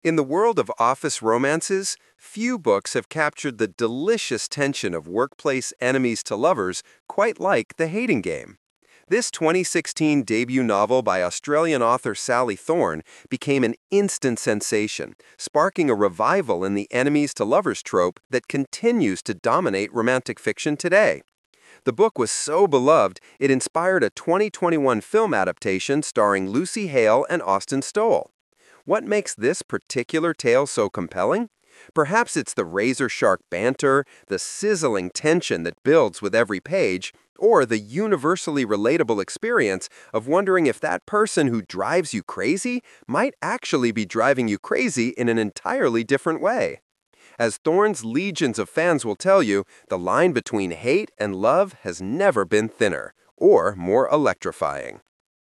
In the world of office romances, few books have captured the delicious tension of workplace enemies to lovers quite like The Hating Game. This 2016 debut novel by Australian author Sally Thorne became an instant sensation, sparking a revival in the enemies to lovers trope that continues to dominate romantic fiction today. The book was so beloved, it inspired a 2021 film adaptation starring Lucy Hale and Austin Stowell. What makes this particular tale so compelling? Perhaps it's the razor-sharp banter, the sizzling tension that builds with every page, or the universally relatable experience of wondering if that person who drives you crazy might actually be driving you crazy in an entirely different way. As Thorne's legions of fans will tell you, the line between hate and love has never been thinner, or more electrifying.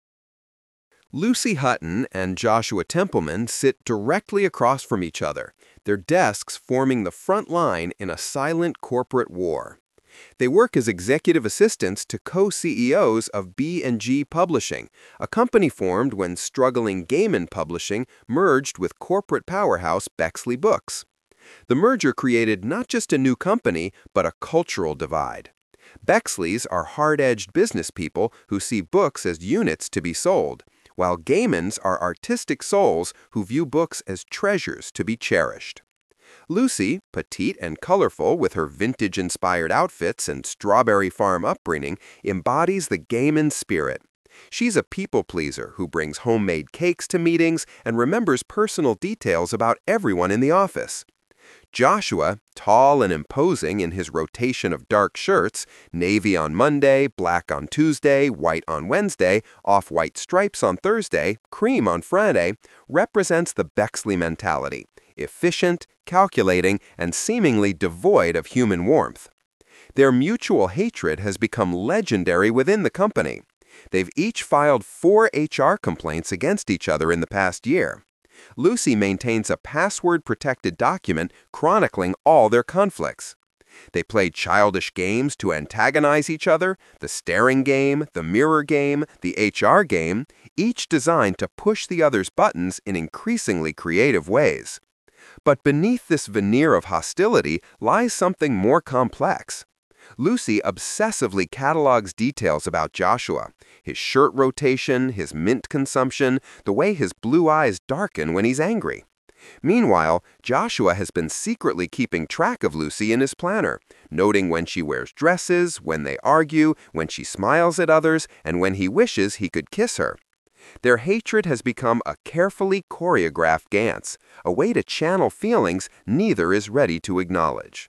Lucy Hutton and Joshua Templeman sit directly across from each other, their desks forming the front line in a silent corporate war. They work as executive assistants to co-CEOs of B&G Publishing, a company formed when struggling Gaiman Publishing merged with corporate powerhouse Bexley Books. The merger created not just a new company, but a cultural divide. Bexleys are hard-edged business people who see books as units to be sold, while Gaimans are artistic souls who view books as treasures to be cherished. Lucy, petite and colorful with her vintage-inspired outfits and strawberry farm upbringing, embodies the Gaiman spirit. She's a people-pleaser who brings homemade cakes to meetings and remembers personal details about everyone in the office. Joshua, tall and imposing in his rotation of dark shirts, navy on Monday, black on Tuesday, white on Wednesday, off-white stripes on Thursday, cream on Friday, represents the Bexley mentality, efficient, calculating, and seemingly devoid of human warmth. Their mutual hatred has become legendary within the company. They've each filed 4 HR complaints against each other in the past year. Lucy maintains a password-protected document chronicling all their conflicts. They play childish games to antagonize each other, the staring game, the mirror game, the HR game, each designed to push the other's buttons in increasingly creative ways. But beneath this veneer of hostility lies something more complex. Lucy obsessively catalogs details about Joshua, his shirt rotation, his mint consumption, the way his blue eyes darken when he's angry. Meanwhile, Joshua has been secretly keeping track of Lucy in his planner, noting when she wears dresses, when they argue, when she smiles at others, and when he wishes he could kiss her. Their hatred has become a carefully choreographed dance, a way to channel feelings neither is ready to acknowledge.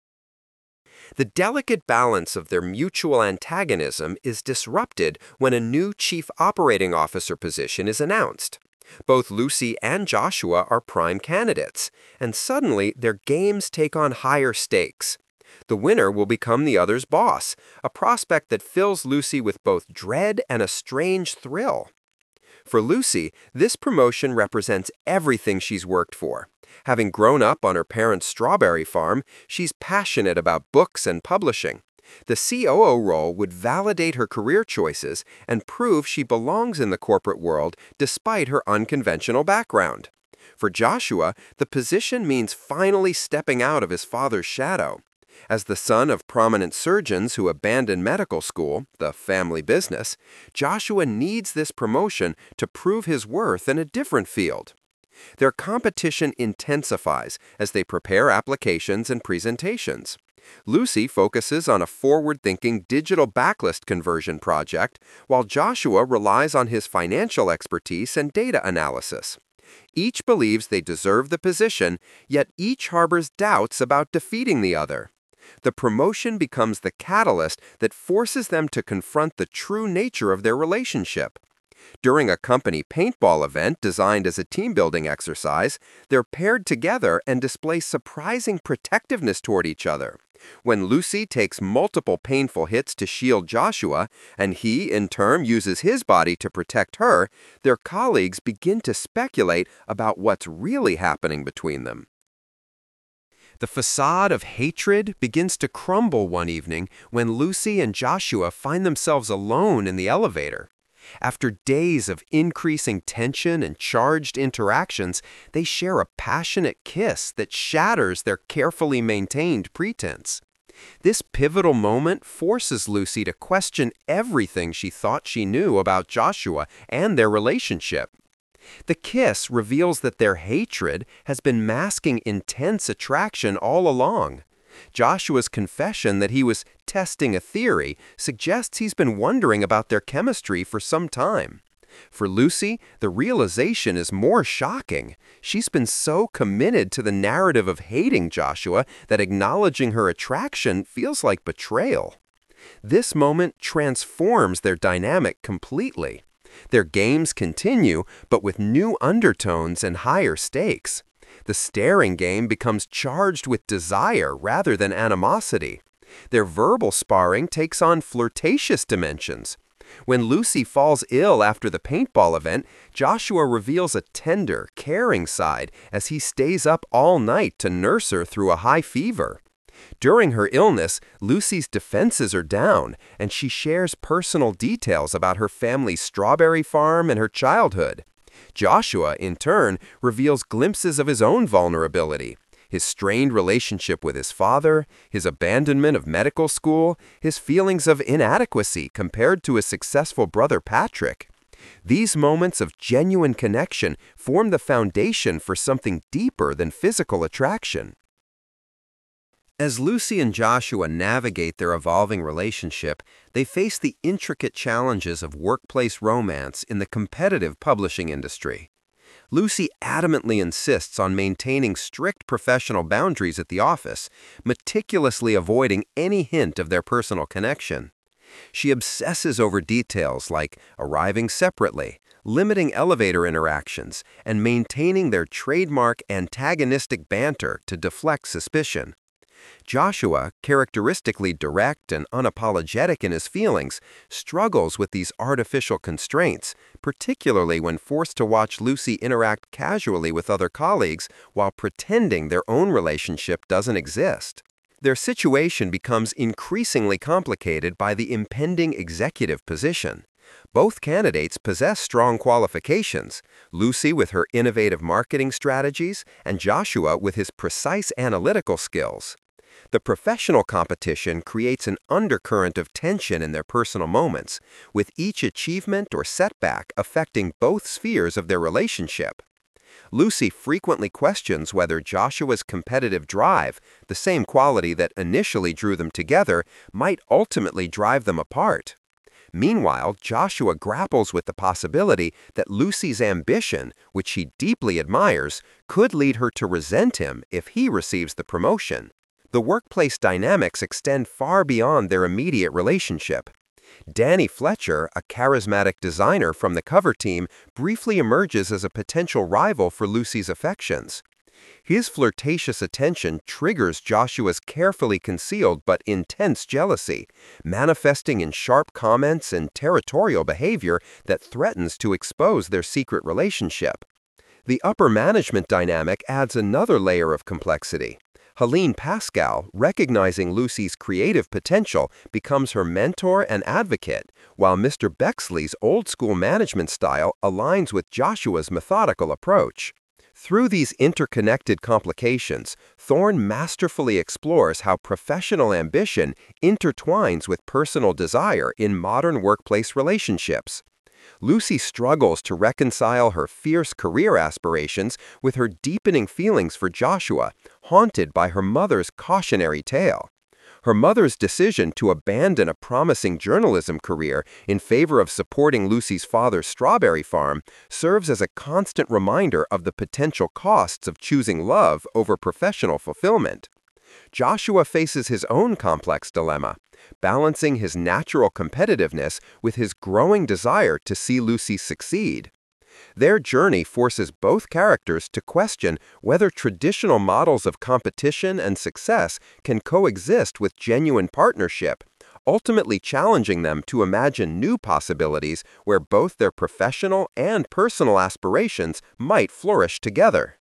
The delicate balance of their mutual antagonism is disrupted when a new chief operating officer position is announced. Both Lucy and Joshua are prime candidates, and suddenly their games take on higher stakes. The winner will become the other's boss, a prospect that fills Lucy with both dread and a strange thrill. For Lucy, this promotion represents everything she's worked for. Having grown up on her parents' strawberry farm, she's passionate about books and publishing. The COO role would validate her career choices and prove she belongs in the corporate world despite her unconventional background. For Joshua, the position means finally stepping out of his father's shadow. As the son of prominent surgeons who abandoned medical school, the family business, Joshua needs this promotion to prove his worth in a different field. Their competition intensifies as they prepare applications and presentations. Lucy focuses on a forward-thinking digital backlist conversion project, while Joshua relies on his financial expertise and data analysis. Each believes they deserve the position, yet each harbors doubts about defeating the other. The promotion becomes the catalyst that forces them to confront the true nature of their relationship. During a company paintball event designed as a team-building exercise, they're paired together and display surprising protectiveness toward each other. When Lucy takes multiple painful hits to shield Joshua, and he, in turn, uses his body to protect her, their colleagues begin to speculate about what's really happening between them. The facade of hatred begins to crumble one evening when Lucy and Joshua find themselves alone in the elevator. After days of increasing tension and charged interactions, they share a passionate kiss that shatters their carefully maintained pretense. This pivotal moment forces Lucy to question everything she thought she knew about Joshua and their relationship. The kiss reveals that their hatred has been masking intense attraction all along. Joshua's confession that he was testing a theory suggests he's been wondering about their chemistry for some time. For Lucy, the realization is more shocking. She's been so committed to the narrative of hating Joshua that acknowledging her attraction feels like betrayal. This moment transforms their dynamic completely. Their games continue, but with new undertones and higher stakes. The staring game becomes charged with desire rather than animosity. Their verbal sparring takes on flirtatious dimensions. When Lucy falls ill after the paintball event, Joshua reveals a tender, caring side as he stays up all night to nurse her through a high fever. During her illness, Lucy's defenses are down, and she shares personal details about her family's strawberry farm and her childhood. Joshua, in turn, reveals glimpses of his own vulnerability. His strained relationship with his father, his abandonment of medical school, his feelings of inadequacy compared to his successful brother Patrick. These moments of genuine connection form the foundation for something deeper than physical attraction. As Lucy and Joshua navigate their evolving relationship, they face the intricate challenges of workplace romance in the competitive publishing industry. Lucy adamantly insists on maintaining strict professional boundaries at the office, meticulously avoiding any hint of their personal connection. She obsesses over details like arriving separately, limiting elevator interactions, and maintaining their trademark antagonistic banter to deflect suspicion. Joshua, characteristically direct and unapologetic in his feelings, struggles with these artificial constraints, particularly when forced to watch Lucy interact casually with other colleagues while pretending their own relationship doesn't exist. Their situation becomes increasingly complicated by the impending executive position. Both candidates possess strong qualifications, Lucy with her innovative marketing strategies and Joshua with his precise analytical skills. The professional competition creates an undercurrent of tension in their personal moments, with each achievement or setback affecting both spheres of their relationship. Lucy frequently questions whether Joshua's competitive drive, the same quality that initially drew them together, might ultimately drive them apart. Meanwhile, Joshua grapples with the possibility that Lucy's ambition, which he deeply admires, could lead her to resent him if he receives the promotion. The workplace dynamics extend far beyond their immediate relationship. Danny Fletcher, a charismatic designer from the cover team, briefly emerges as a potential rival for Lucy's affections. His flirtatious attention triggers Joshua's carefully concealed but intense jealousy, manifesting in sharp comments and territorial behavior that threatens to expose their secret relationship. The upper management dynamic adds another layer of complexity. Helene Pascal, recognizing Lucy's creative potential, becomes her mentor and advocate, while Mr. Bexley's old-school management style aligns with Joshua's methodical approach. Through these interconnected complications, Thorne masterfully explores how professional ambition intertwines with personal desire in modern workplace relationships. Lucy struggles to reconcile her fierce career aspirations with her deepening feelings for Joshua, haunted by her mother's cautionary tale. Her mother's decision to abandon a promising journalism career in favor of supporting Lucy's father's strawberry farm serves as a constant reminder of the potential costs of choosing love over professional fulfillment. Joshua faces his own complex dilemma, balancing his natural competitiveness with his growing desire to see Lucy succeed. Their journey forces both characters to question whether traditional models of competition and success can coexist with genuine partnership, ultimately challenging them to imagine new possibilities where both their professional and personal aspirations might flourish together.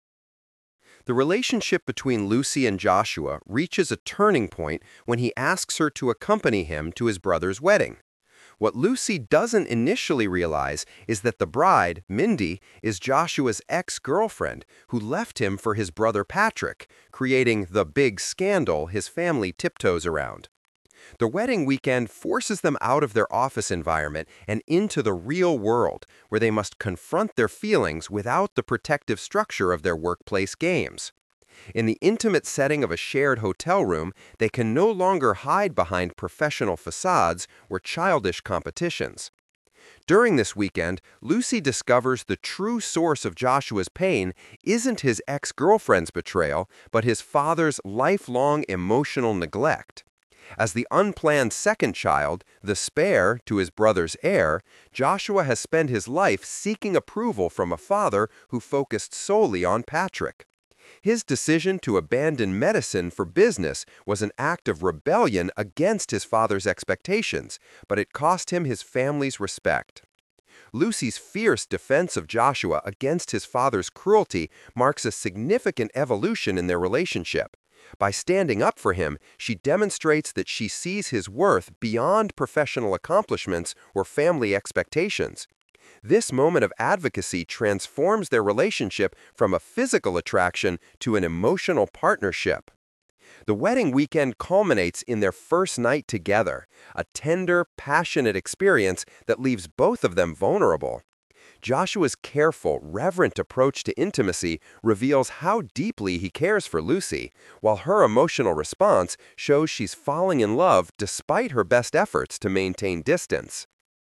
The relationship between Lucy and Joshua reaches a turning point when he asks her to accompany him to his brother's wedding. What Lucy doesn't initially realize is that the bride, Mindy, is Joshua's ex-girlfriend who left him for his brother Patrick, creating the big scandal his family tiptoes around. The wedding weekend forces them out of their office environment and into the real world, where they must confront their feelings without the protective structure of their workplace games. In the intimate setting of a shared hotel room, they can no longer hide behind professional facades or childish competitions. During this weekend, Lucy discovers the true source of Joshua's pain isn't his ex-girlfriend's betrayal, but his father's lifelong emotional neglect. As the unplanned second child, the spare to his brother's heir, Joshua has spent his life seeking approval from a father who focused solely on Patrick. His decision to abandon medicine for business was an act of rebellion against his father's expectations, but it cost him his family's respect. Lucy's fierce defense of Joshua against his father's cruelty marks a significant evolution in their relationship. By standing up for him, she demonstrates that she sees his worth beyond professional accomplishments or family expectations. This moment of advocacy transforms their relationship from a physical attraction to an emotional partnership. The wedding weekend culminates in their first night together, a tender, passionate experience that leaves both of them vulnerable. Joshua's careful, reverent approach to intimacy reveals how deeply he cares for Lucy, while her emotional response shows she's falling in love despite her best efforts to maintain distance.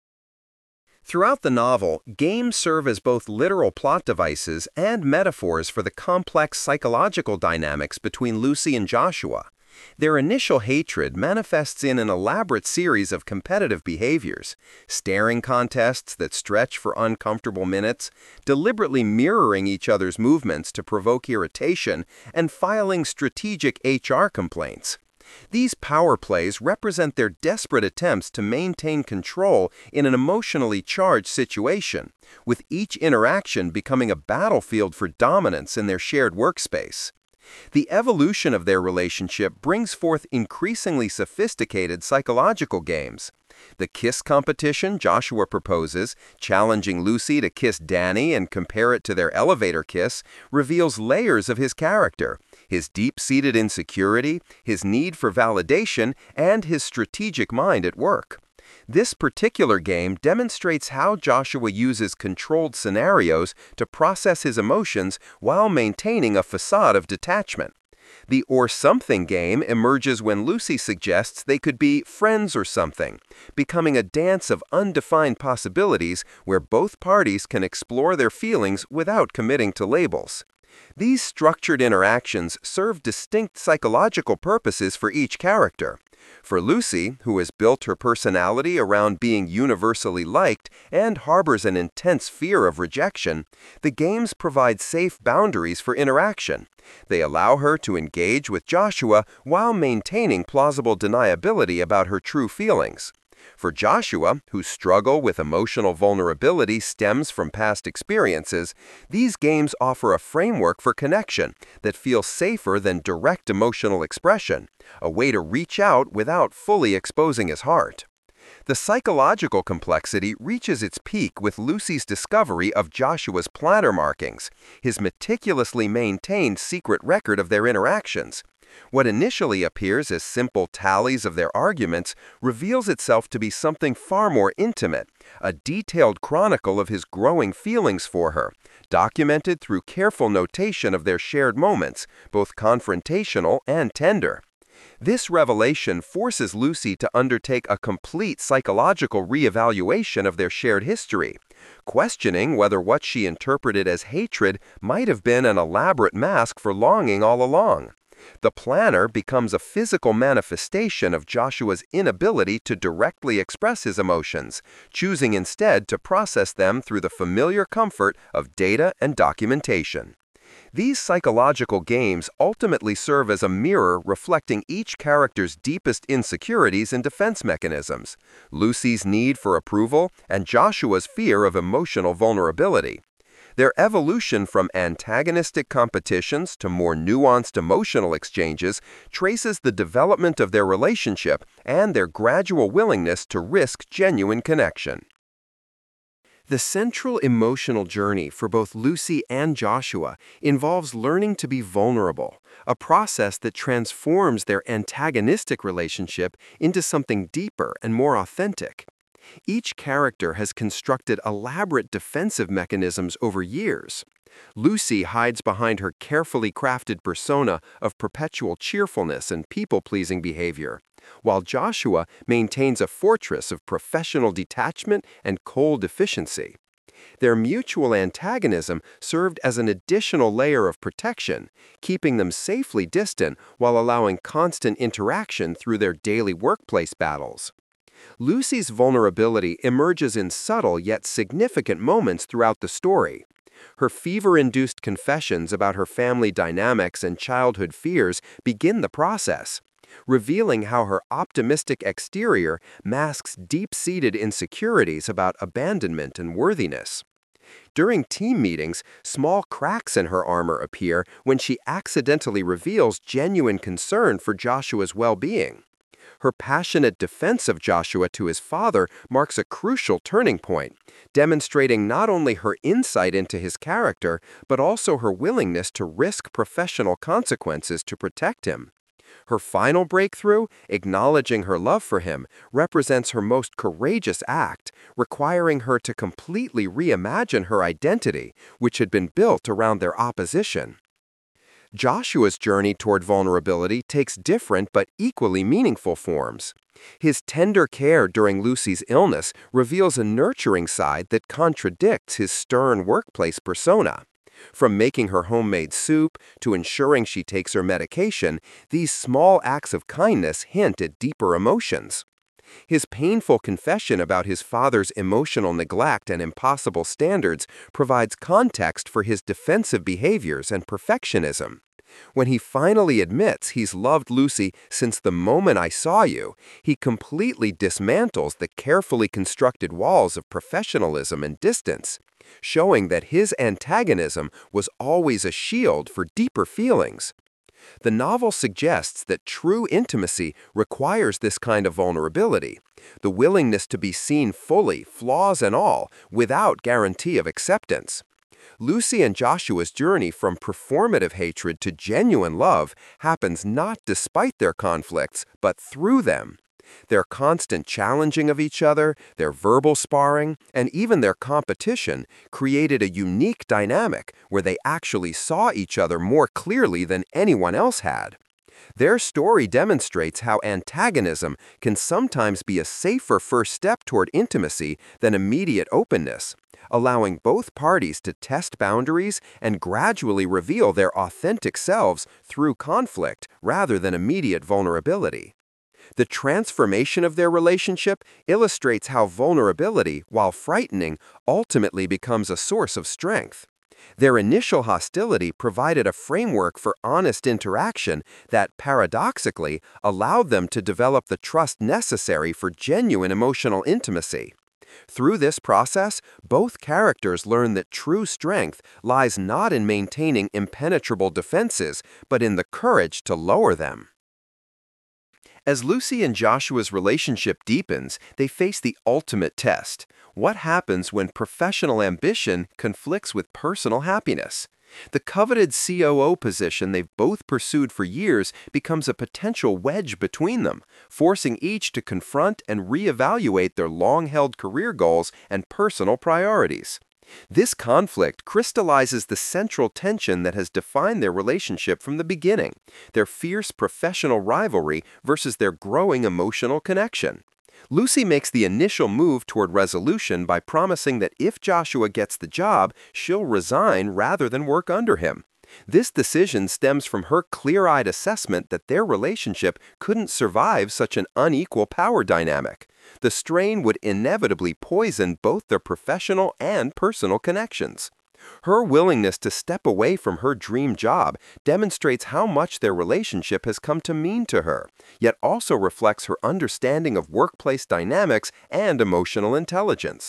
Throughout the novel, games serve as both literal plot devices and metaphors for the complex psychological dynamics between Lucy and Joshua. Their initial hatred manifests in an elaborate series of competitive behaviors, staring contests that stretch for uncomfortable minutes, deliberately mirroring each other's movements to provoke irritation, and filing strategic HR complaints. These power plays represent their desperate attempts to maintain control in an emotionally charged situation, with each interaction becoming a battlefield for dominance in their shared workspace. The evolution of their relationship brings forth increasingly sophisticated psychological games. The kiss competition Joshua proposes, challenging Lucy to kiss Danny and compare it to their elevator kiss, reveals layers of his character, his deep-seated insecurity, his need for validation, and his strategic mind at work. This particular game demonstrates how Joshua uses controlled scenarios to process his emotions while maintaining a facade of detachment. The or something game emerges when Lucy suggests they could be friends or something, becoming a dance of undefined possibilities where both parties can explore their feelings without committing to labels. These structured interactions serve distinct psychological purposes for each character. For Lucy, who has built her personality around being universally liked and harbors an intense fear of rejection, the games provide safe boundaries for interaction. They allow her to engage with Joshua while maintaining plausible deniability about her true feelings. For Joshua, whose struggle with emotional vulnerability stems from past experiences, these games offer a framework for connection that feels safer than direct emotional expression, a way to reach out without fully exposing his heart. The psychological complexity reaches its peak with Lucy's discovery of Joshua's platter markings, his meticulously maintained secret record of their interactions. What initially appears as simple tallies of their arguments reveals itself to be something far more intimate, a detailed chronicle of his growing feelings for her, documented through careful notation of their shared moments, both confrontational and tender. This revelation forces Lucy to undertake a complete psychological reevaluation of their shared history, questioning whether what she interpreted as hatred might have been an elaborate mask for longing all along. The planner becomes a physical manifestation of Joshua's inability to directly express his emotions, choosing instead to process them through the familiar comfort of data and documentation. These psychological games ultimately serve as a mirror reflecting each character's deepest insecurities and defense mechanisms, Lucy's need for approval and Joshua's fear of emotional vulnerability. Their evolution from antagonistic competitions to more nuanced emotional exchanges traces the development of their relationship and their gradual willingness to risk genuine connection. The central emotional journey for both Lucy and Joshua involves learning to be vulnerable, a process that transforms their antagonistic relationship into something deeper and more authentic. Each character has constructed elaborate defensive mechanisms over years. Lucy hides behind her carefully crafted persona of perpetual cheerfulness and people-pleasing behavior, while Joshua maintains a fortress of professional detachment and cold efficiency. Their mutual antagonism served as an additional layer of protection, keeping them safely distant while allowing constant interaction through their daily workplace battles. Lucy's vulnerability emerges in subtle yet significant moments throughout the story. Her fever-induced confessions about her family dynamics and childhood fears begin the process, revealing how her optimistic exterior masks deep-seated insecurities about abandonment and worthiness. During team meetings, small cracks in her armor appear when she accidentally reveals genuine concern for Joshua's well-being. Her passionate defense of Joshua to his father marks a crucial turning point, demonstrating not only her insight into his character, but also her willingness to risk professional consequences to protect him. Her final breakthrough, acknowledging her love for him, represents her most courageous act, requiring her to completely reimagine her identity, which had been built around their opposition. Joshua's journey toward vulnerability takes different but equally meaningful forms. His tender care during Lucy's illness reveals a nurturing side that contradicts his stern workplace persona. From making her homemade soup to ensuring she takes her medication, these small acts of kindness hint at deeper emotions. His painful confession about his father's emotional neglect and impossible standards provides context for his defensive behaviors and perfectionism. When he finally admits he's loved Lucy since the moment I saw you, he completely dismantles the carefully constructed walls of professionalism and distance, showing that his antagonism was always a shield for deeper feelings. The novel suggests that true intimacy requires this kind of vulnerability, the willingness to be seen fully, flaws and all, without guarantee of acceptance. Lucy and Joshua's journey from performative hatred to genuine love happens not despite their conflicts, but through them. Their constant challenging of each other, their verbal sparring, and even their competition created a unique dynamic where they actually saw each other more clearly than anyone else had. Their story demonstrates how antagonism can sometimes be a safer first step toward intimacy than immediate openness, allowing both parties to test boundaries and gradually reveal their authentic selves through conflict rather than immediate vulnerability. The transformation of their relationship illustrates how vulnerability, while frightening, ultimately becomes a source of strength. Their initial hostility provided a framework for honest interaction that, paradoxically, allowed them to develop the trust necessary for genuine emotional intimacy. Through this process, both characters learn that true strength lies not in maintaining impenetrable defenses, but in the courage to lower them. As Lucy and Joshua's relationship deepens, they face the ultimate test. What happens when professional ambition conflicts with personal happiness? The coveted COO position they've both pursued for years becomes a potential wedge between them, forcing each to confront and reevaluate their long-held career goals and personal priorities. This conflict crystallizes the central tension that has defined their relationship from the beginning, their fierce professional rivalry versus their growing emotional connection. Lucy makes the initial move toward resolution by promising that if Joshua gets the job, she'll resign rather than work under him. This decision stems from her clear-eyed assessment that their relationship couldn't survive such an unequal power dynamic. The strain would inevitably poison both their professional and personal connections. Her willingness to step away from her dream job demonstrates how much their relationship has come to mean to her, yet also reflects her understanding of workplace dynamics and emotional intelligence.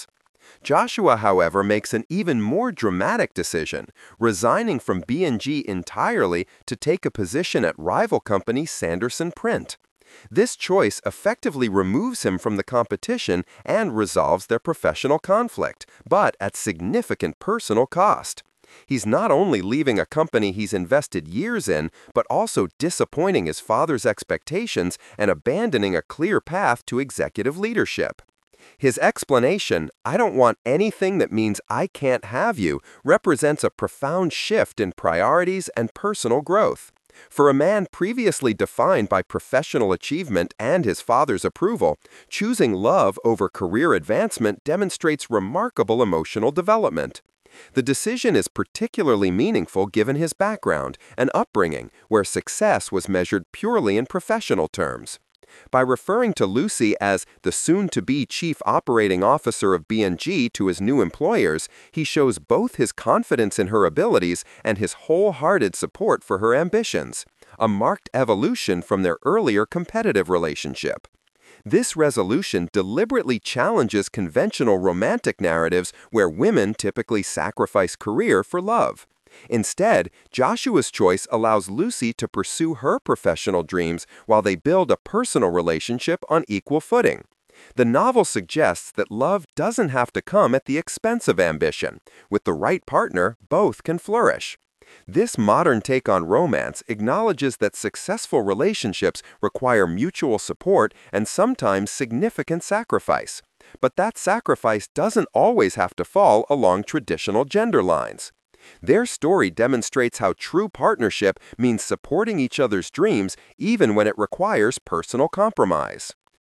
Joshua, however, makes an even more dramatic decision, resigning from B&G entirely to take a position at rival company Sanderson Print. This choice effectively removes him from the competition and resolves their professional conflict, but at significant personal cost. He's not only leaving a company he's invested years in, but also disappointing his father's expectations and abandoning a clear path to executive leadership. His explanation, "I don't want anything that means I can't have you," represents a profound shift in priorities and personal growth. For a man previously defined by professional achievement and his father's approval, choosing love over career advancement demonstrates remarkable emotional development. The decision is particularly meaningful given his background and upbringing, where success was measured purely in professional terms. By referring to Lucy as the soon-to-be chief operating officer of B&G to his new employers, he shows both his confidence in her abilities and his wholehearted support for her ambitions, a marked evolution from their earlier competitive relationship. This resolution deliberately challenges conventional romantic narratives where women typically sacrifice career for love. Instead, Joshua's choice allows Lucy to pursue her professional dreams while they build a personal relationship on equal footing. The novel suggests that love doesn't have to come at the expense of ambition. With the right partner, both can flourish. This modern take on romance acknowledges that successful relationships require mutual support and sometimes significant sacrifice. But that sacrifice doesn't always have to fall along traditional gender lines. Their story demonstrates how true partnership means supporting each other's dreams even when it requires personal compromise.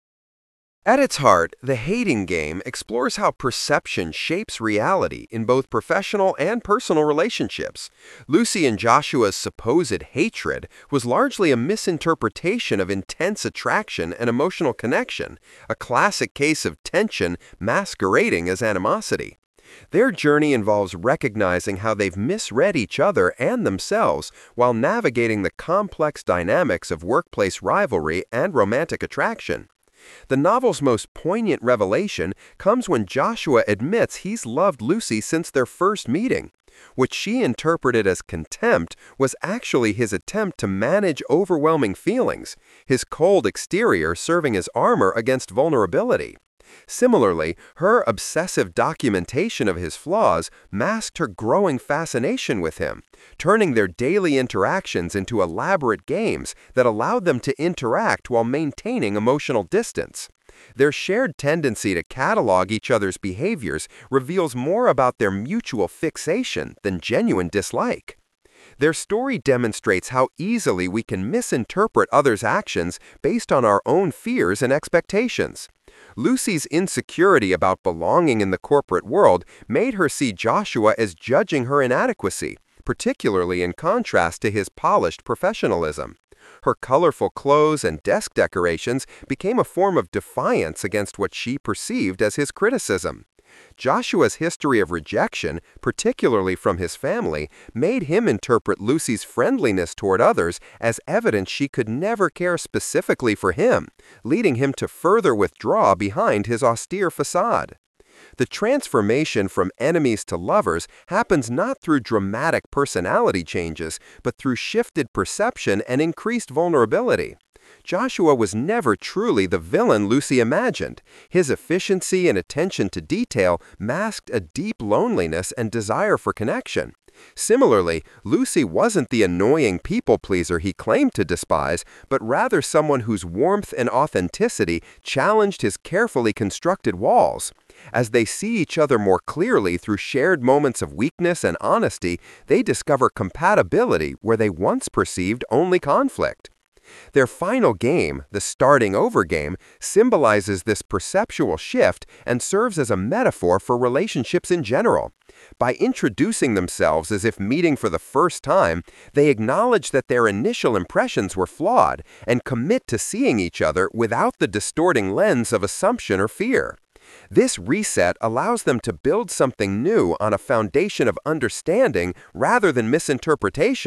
At its heart, The Hating Game explores how perception shapes reality in both professional and personal relationships. Lucy and Joshua's supposed hatred was largely a misinterpretation of intense attraction and emotional connection, a classic case of tension masquerading as animosity. Their journey involves recognizing how they've misread each other and themselves while navigating the complex dynamics of workplace rivalry and romantic attraction. The novel's most poignant revelation comes when Joshua admits he's loved Lucy since their first meeting. What she interpreted as contempt was actually his attempt to manage overwhelming feelings, his cold exterior serving as armor against vulnerability. Similarly, her obsessive documentation of his flaws masked her growing fascination with him, turning their daily interactions into elaborate games that allowed them to interact while maintaining emotional distance. Their shared tendency to catalog each other's behaviors reveals more about their mutual fixation than genuine dislike. Their story demonstrates how easily we can misinterpret others' actions based on our own fears and expectations. Lucy's insecurity about belonging in the corporate world made her see Joshua as judging her inadequacy, particularly in contrast to his polished professionalism. Her colorful clothes and desk decorations became a form of defiance against what she perceived as his criticism. Joshua's history of rejection, particularly from his family, made him interpret Lucy's friendliness toward others as evidence she could never care specifically for him, leading him to further withdraw behind his austere facade. The transformation from enemies to lovers happens not through dramatic personality changes, but through shifted perception and increased vulnerability. Joshua was never truly the villain Lucy imagined. His efficiency and attention to detail masked a deep loneliness and desire for connection. Similarly, Lucy wasn't the annoying people-pleaser he claimed to despise, but rather someone whose warmth and authenticity challenged his carefully constructed walls. As they see each other more clearly through shared moments of weakness and honesty, they discover compatibility where they once perceived only conflict. Their final game, the starting over game, symbolizes this perceptual shift and serves as a metaphor for relationships in general. By introducing themselves as if meeting for the first time, they acknowledge that their initial impressions were flawed and commit to seeing each other without the distorting lens of assumption or fear. This reset allows them to build something new on a foundation of understanding rather than misinterpretation.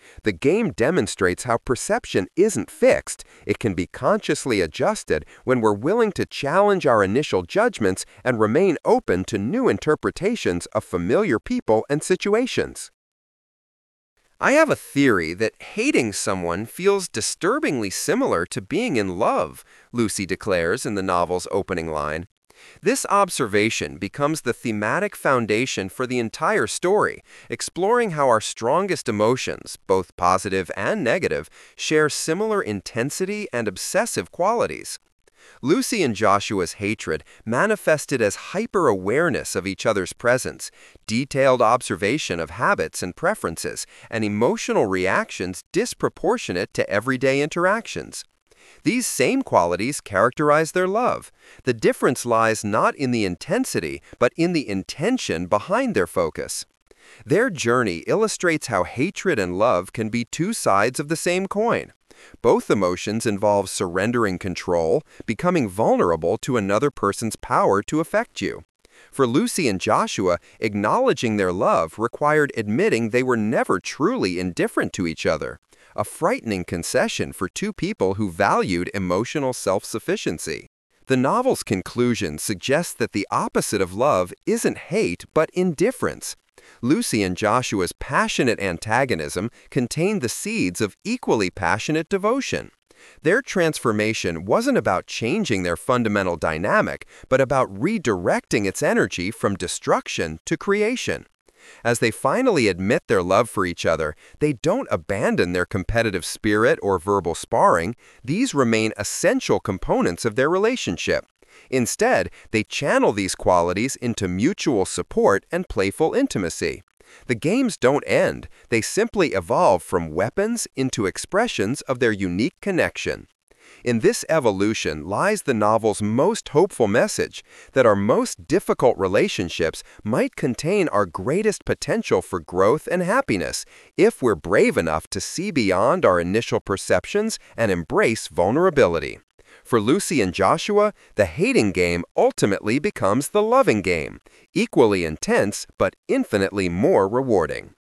The game demonstrates how perception isn't fixed. It can be consciously adjusted when we're willing to challenge our initial judgments and remain open to new interpretations of familiar people and situations. I have a theory that hating someone feels disturbingly similar to being in love, Lucy declares in the novel's opening line. This observation becomes the thematic foundation for the entire story, exploring how our strongest emotions, both positive and negative, share similar intensity and obsessive qualities. Lucy and Joshua's hatred manifested as hyper-awareness of each other's presence, detailed observation of habits and preferences, and emotional reactions disproportionate to everyday interactions. These same qualities characterize their love. The difference lies not in the intensity, but in the intention behind their focus. Their journey illustrates how hatred and love can be two sides of the same coin. Both emotions involve surrendering control, becoming vulnerable to another person's power to affect you. For Lucy and Joshua, acknowledging their love required admitting they were never truly indifferent to each other, a frightening concession for two people who valued emotional self-sufficiency. The novel's conclusion suggests that the opposite of love isn't hate but indifference. Lucy and Joshua's passionate antagonism contained the seeds of equally passionate devotion. Their transformation wasn't about changing their fundamental dynamic, but about redirecting its energy from destruction to creation. As they finally admit their love for each other, they don't abandon their competitive spirit or verbal sparring. These remain essential components of their relationship. Instead, they channel these qualities into mutual support and playful intimacy. The games don't end. They simply evolve from weapons into expressions of their unique connection. In this evolution lies the novel's most hopeful message, that our most difficult relationships might contain our greatest potential for growth and happiness if we're brave enough to see beyond our initial perceptions and embrace vulnerability. For Lucy and Joshua, the hating game ultimately becomes the loving game, equally intense but infinitely more rewarding.